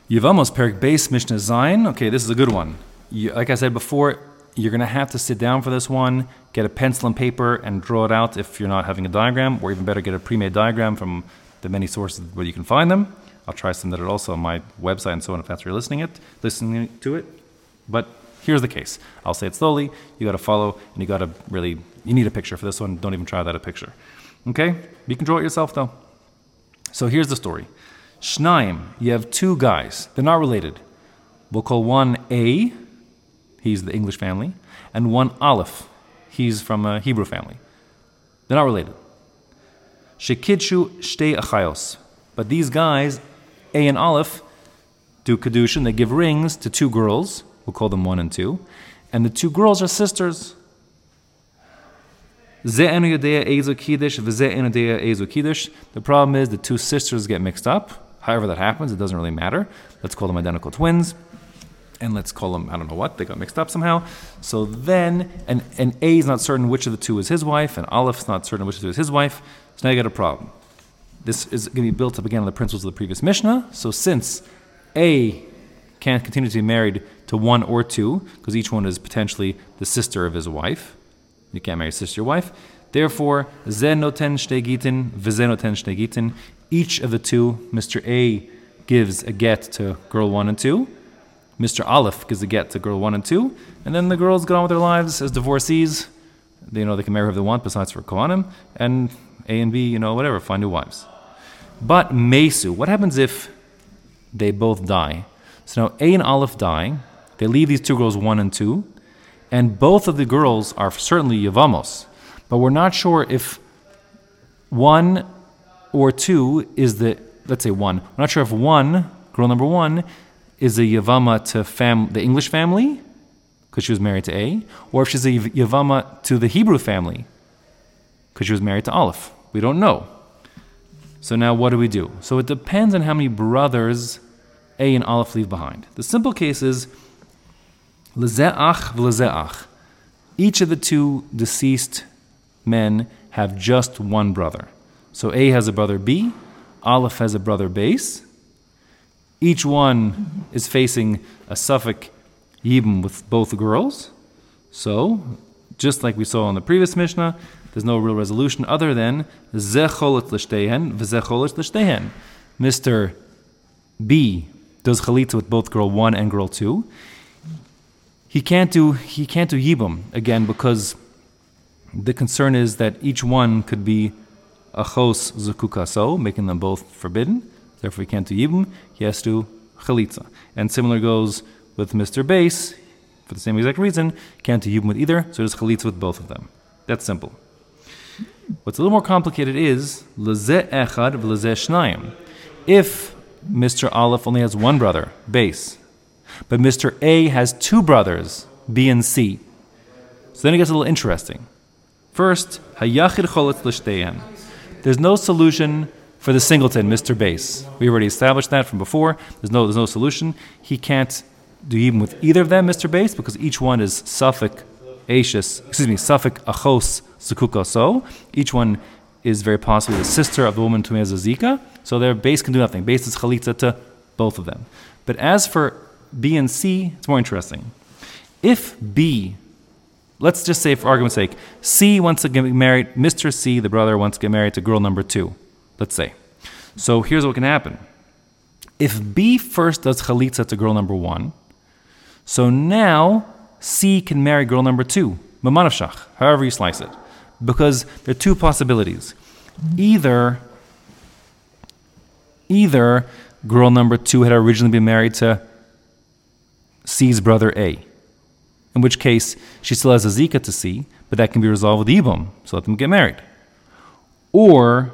Yevamos Perik Beis Mishnah Zayin. Okay, this is a good one. Like I said before, you're going to have to sit down for this one, get a pencil and paper, and draw it out if you're not having a diagram, or even better, get a pre-made diagram from the many sources where you can find them. I'll try some that are also on my website and so on if that's where you're listening to it. But here's the case. I'll say it slowly. You got to follow, and you need a picture for this one. Don't even try without a picture. Okay? You can draw it yourself though. So here's the story. Shnaim, you have two guys. They're not related. We'll call one A, he's the English family, and one Aleph, he's from a Hebrew family. They're not related. Shekidshu shtei achayos. But these guys, A and Aleph, do kedushin. They give rings to two girls. We'll call them 1 and 2. And the two girls are sisters. The problem is the two sisters get mixed up. However that happens, it doesn't really matter. Let's call them identical twins. And let's call them, I don't know what, they got mixed up somehow. So then, and A is not certain which of the two is his wife, and Aleph is not certain which of the two is his wife. So now you got a problem. This is going to be built up again on the principles of the previous Mishnah. So since A can't continue to be married to 1 or 2, because each one is potentially the sister of his wife, you can't marry a sister or wife. Therefore, ze noten shtei gitin, v'ze noten shtei gitin. Each of the two, Mr. A gives a get to girl 1 and 2. Mr. Aleph gives a get to girl 1 and 2. And then the girls go on with their lives as divorcees. They can marry whoever they want besides for Kohanim. And A and B, whatever, find new wives. But Mesu, what happens if they both die? So now A and Aleph die. They leave these two girls 1 and 2. And both of the girls are certainly Yevamos. But we're not sure if 1 or 2 is let's say 1. We're not sure if 1, girl number 1, is a Yevama to the English family, because she was married to A, or if she's a Yevama to the Hebrew family, because she was married to Aleph. We don't know. So now what do we do? So it depends on how many brothers A and Aleph leave behind. The simple case is Leze'ach v'leze'ach. Each of the two deceased men have just one brother. So A has a brother B, Aleph has a brother Beis. Each one is facing a suffix yibum with both girls. So, just like we saw in the previous Mishnah, there's no real resolution other than ze cholet l'shtehen v'ze cholet l'shtehen. Mr. B does chalitza with both girl 1 and girl 2. He can't do yibum again because the concern is that each one could be achos zukukaso, making them both forbidden. Therefore, he can't do yibum. He has to chalitza. And similar goes with Mr. Beis, for the same exact reason, can't do yibum with either, so just chalitza with both of them. That's simple. What's a little more complicated is lezeh echad v'lezeh shnayim. If Mr. Aleph only has one brother, Beis, but Mr. A has two brothers, B and C, so then it gets a little interesting. First, hayachid cholet l'shteyan. There's no solution for the singleton, Mr. Beis. We already established that from before. There's no solution. He can't do even with either of them, Mr. Beis, because each one is suffix achos zukukaso. Each one is very possibly the sister of the woman to Zika. So their Beis can do nothing. Beis is chalitza to both of them. But as for B and C, it's more interesting. If B, let's just say for argument's sake, C wants to get married, Mr. C, the brother, wants to get married to girl number 2, let's say. So here's what can happen. If B first does chalitza to girl number 1, so now C can marry girl number 2, mamanavshach, however you slice it. Because there are two possibilities. Either girl number 2 had originally been married to C's brother A, in which case she still has a zika to C, but that can be resolved with Yibum, so let them get married. Or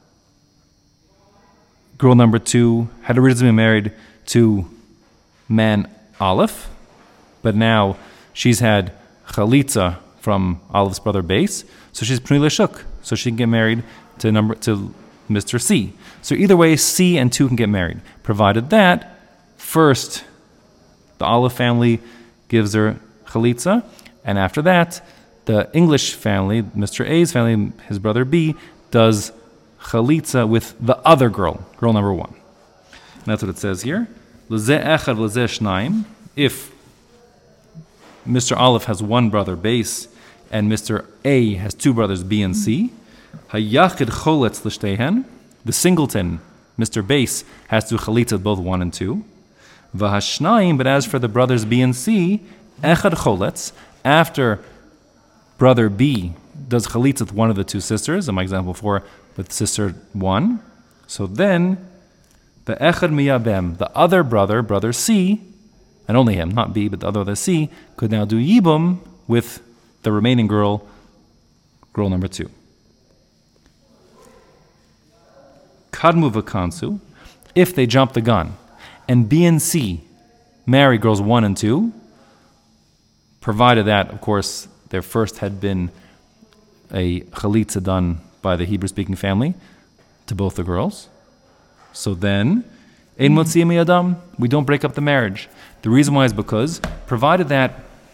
girl number 2 had originally been married to man Aleph, but now she's had chalitza from Aleph's brother Beis, so she's pnei l'shuk, so she can get married to Mr. C. So either way, C and 2 can get married, provided that first the Aleph family gives her chalitza, and after that, the English family, Mr. A's family, his brother B, does chalitza with the other girl number 1. And that's what it says here. L'zeh echad l'zeh shnaim, if Mr. Aleph has one brother, Beis, and Mr. A has two brothers, B and C, hayachid choletz l'shtehen, the singleton, Mr. Beis, has to chalitza both 1 and 2. V'hashnaim, but as for the brothers B and C, echad choletz, after brother B does chalitza with one of the two sisters, in my example 4, with sister 1, so then the echad miyabem, the other brother, brother C, and only him, not B, but the other C, could now do yibum with the remaining girl number 2. Kadmu v'kansu, if they jump the gun, and B and C marry girls 1 and 2, provided that, of course, there first had been a chalitza done by the Hebrew-speaking family to both the girls. So then, ein motziyim miyadam, we don't break up the marriage. The reason why is because, provided that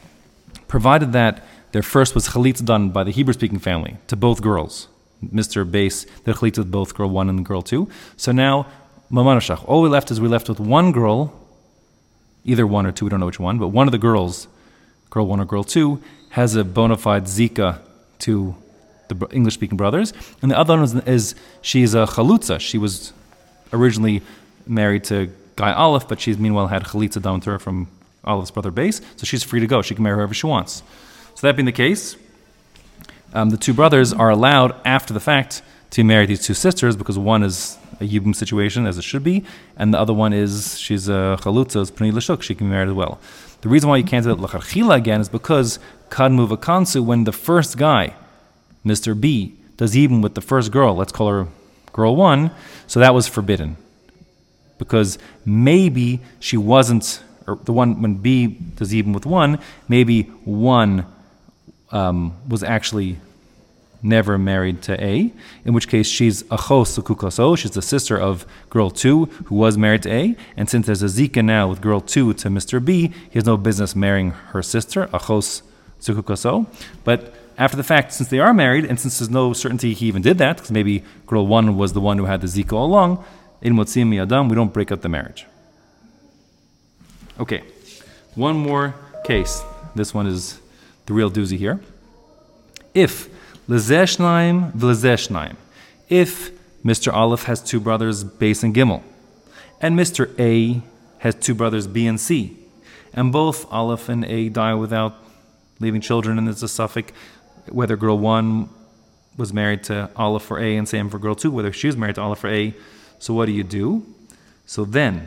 there first was chalitza done by the Hebrew-speaking family to both girls, Mr. Beis, the chalitza with both girl 1 and girl 2. So now, mamanashach, all we left with one girl, either 1 or 2, we don't know which one, but one of the girls, girl 1 or girl 2, has a bona fide zika to the English-speaking brothers, and the other one is she's a chalutza. She was originally married to Guy Aleph, but she's meanwhile had chalitza done to her from Aleph's brother Beis, so she's free to go. She can marry whoever she wants. So that being the case, the two brothers are allowed after the fact to marry these two sisters, because one is a yibum situation, as it should be, and the other one is she's a chalutza, is pnei l'shuk, she can be married as well. The reason why you can't do it l'charchila again is because kadmu v'kansu, when the first guy, Mr. B, does yibum with the first girl, let's call her girl 1, so that was forbidden. Because maybe she wasn't, or the one, when B does yibum with 1, maybe 1 was actually never married to A, in which case she's achos sukukoso, she's the sister of girl 2 who was married to A, and since there's a zika now with girl 2 to Mr. B, he has no business marrying her sister, achos sukukoso. But after the fact, since they are married, and since there's no certainty he even did that, because maybe girl 1 was the one who had the zika all along, in motzim miyadam, we don't break up the marriage. Okay, one more case. This one is the real doozy here. If L'zeh shnaim, if Mr. Aleph has two brothers, Beis and Gimel, and Mr. A has two brothers, B and C, and both Aleph and A die without leaving children, and there's a suffix whether girl 1 was married to Aleph for A, and same for girl 2, whether she was married to Aleph for A. So what do? So then,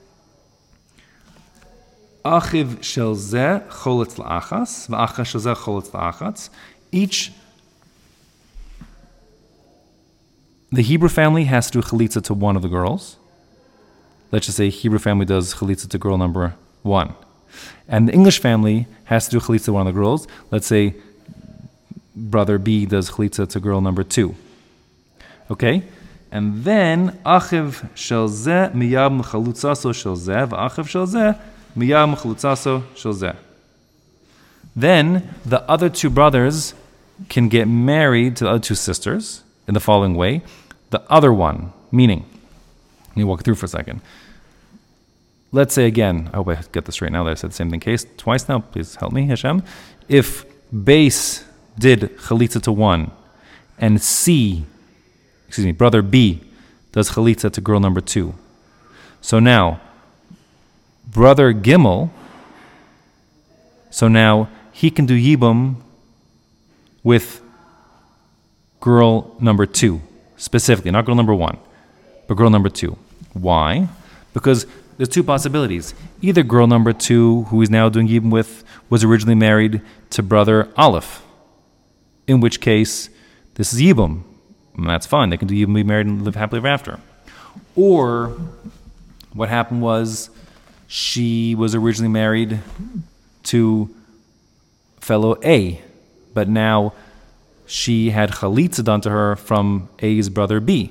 Achiv shel zeh choletz la'achas, v'achas shel zeh choletz la'achatz. Each, the Hebrew family has to do chalitza to one of the girls. Let's just say Hebrew family does chalitza to girl number 1. And the English family has to do chalitza to one of the girls. Let's say brother B does chalitza to girl number 2. Okay? And then, Achiv shel zeh miyab m'chalutzaso shel zeh, v'achiv shel zeh miyab m'chalutzaso shel zeh. Then, the other two brothers can get married to the other two sisters in the following way. The other one, meaning, let me walk through for a second. Let's say again, I hope I get this right now that I said the same thing case twice now, please help me, Hashem. If Beis did chalitza to 1, and brother B does chalitza to girl number 2. So now, brother Gimel, so now he can do yibum with girl number 2, specifically, not girl number 1, but girl number 2. Why? Because there's two possibilities. Either girl number 2, who he's now doing yibum with, was originally married to brother Aleph, in which case this is yibum, and that's fine. They can do yibum, be married, and live happily ever after. Or what happened was she was originally married to fellow A, but now she had chalitza done to her from A's brother B.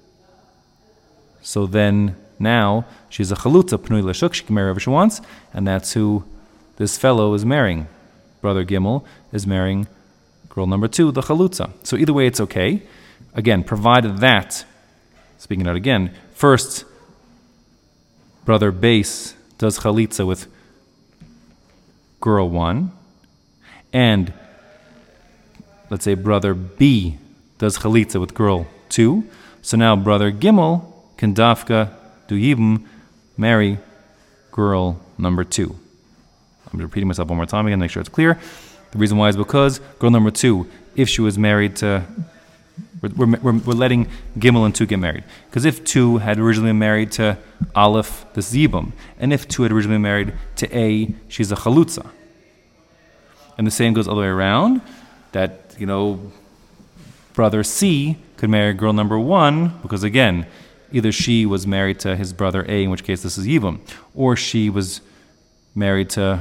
So then now she's a chalutza, pnui l'shuk, she can marry whoever she wants, and that's who this fellow is marrying. Brother Gimel is marrying girl number 2, the chalutza. So either way it's okay. Again, provided that, speaking out again, first brother base does chalitza with girl 1, and let's say brother B does chalitza with girl 2, so now brother Gimel can dafka do yibum, marry girl number 2. I'm repeating myself one more time again, make sure it's clear. The reason why is because girl number 2, if she was married to, we're letting Gimel and 2 get married. Because if 2 had originally been married to Aleph, this is Yibum. And if 2 had originally been married to A, she's a Chalutza. And the same goes all the way around, that, brother C could marry girl number 1, because again, either she was married to his brother A, in which case this is Yibum, or she was married to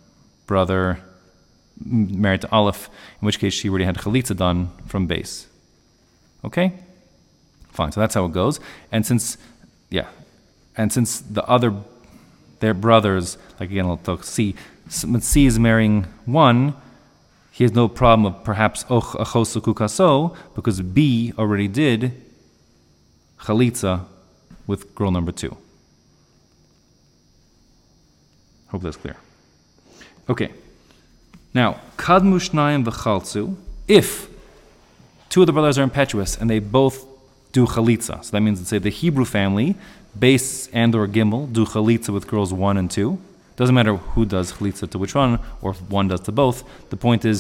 Aleph, in which case she already had Chalitza done from base. Okay? Fine, so that's how it goes. And since their brothers, like again, I'll talk C, when C is marrying 1, he has no problem of perhaps Achosuku Kaso, because B already did Chalitza with girl number 2. Hope that's clear. Okay. Now, Kadmu Shnayim v'chaltzu, if 2 of the brothers are impetuous and they both do chalitza, so that means, let's say, the Hebrew family, Base and or Gimel, do chalitza with girls 1 and 2. Doesn't matter who does chalitza to which one, or if one does to both. The point is,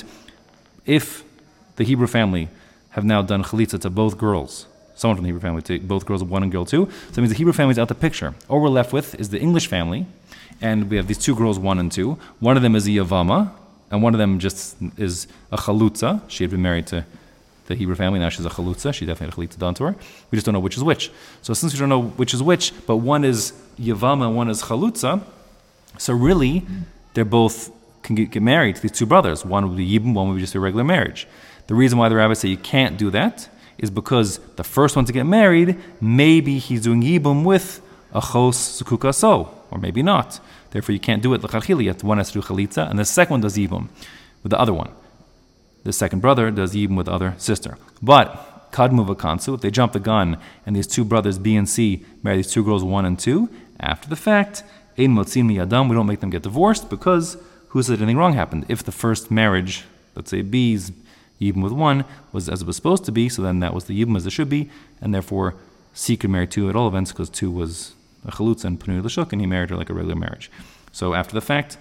if the Hebrew family have now done chalitza to both girls, someone from the Hebrew family, to both girls 1 and girl 2, so that means the Hebrew family is out the picture. All we're left with is the English family, and we have these 2 girls 1 and 2. One of them is a Yavama, and one of them just is a Chalutza. She had been married to the Hebrew family, now she's a Chalutza. She definitely had a Chalitza done to her. We just don't know which is which. So since we don't know which is which, but one is Yavama and one is Chalutza, so really, they're both can get married to these 2 brothers. One would be Yibum, one would be just a regular marriage. The reason why the rabbis say you can't do that is because the first one to get married, maybe he's doing Yibum with a Chos Zukukaso, or maybe not. Therefore, you can't do it l'chachili. One has to do chalitza, and the second one does yibum with the other one. The second brother does yibum with the other sister. But kadmu v'kansu, if they jump the gun and these 2 brothers B and C marry these 2 girls 1 and 2, after the fact, ein motzin miyadam, we don't make them get divorced because who said anything wrong happened? If the first marriage, let's say B's yibum with 1 was as it was supposed to be, so then that was the yibum as it should be, and therefore C could marry 2 at all events because 2 was a chalutza and Panui L'Shuk, and he married her like a regular marriage. So after the fact,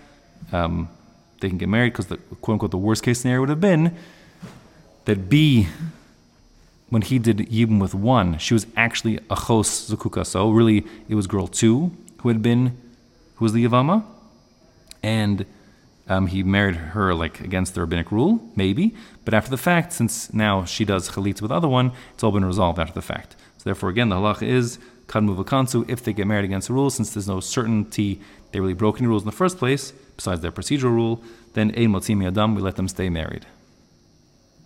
they can get married because the quote-unquote the worst case scenario would have been that B, when he did Yibum with 1, she was actually a Chos Zukuka. So really, it was girl 2 who was the Yavama, and he married her like against the rabbinic rule, maybe. But after the fact, since now she does Chalitza with the other one, it's all been resolved after the fact. So therefore, again, the halacha is Kadmu v'kansu, if they get married against the rules, since there's no certainty they really broke any rules in the first place, besides their procedural rule, then ein motzim yadam, we let them stay married.